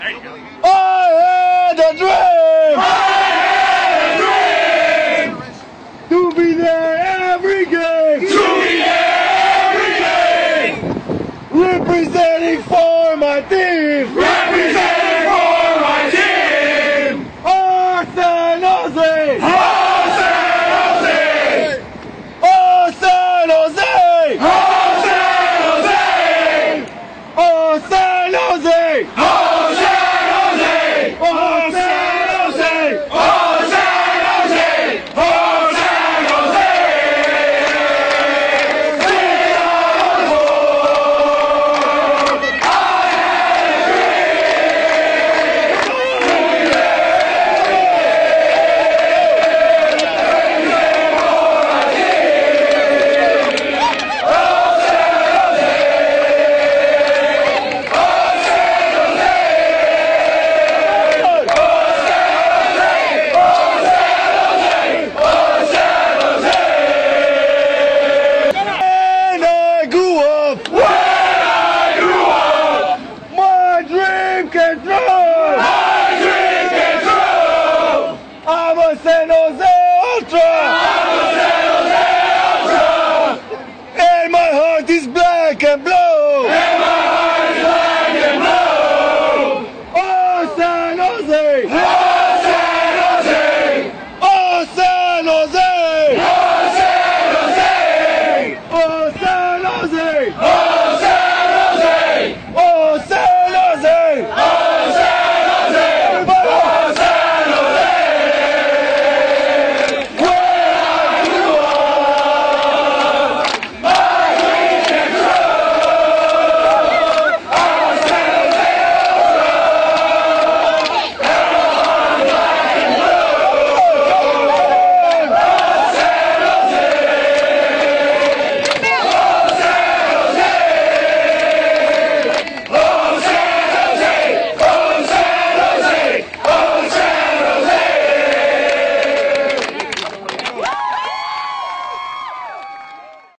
I had a dream! I had a dream! To be there every game! To be there every game! Representing for my team! Representing for my team! San Jose! San Jose! San Jose! San Jose! San Jose! San Jose! San Jose! San Jose! San Jose! My dream came true!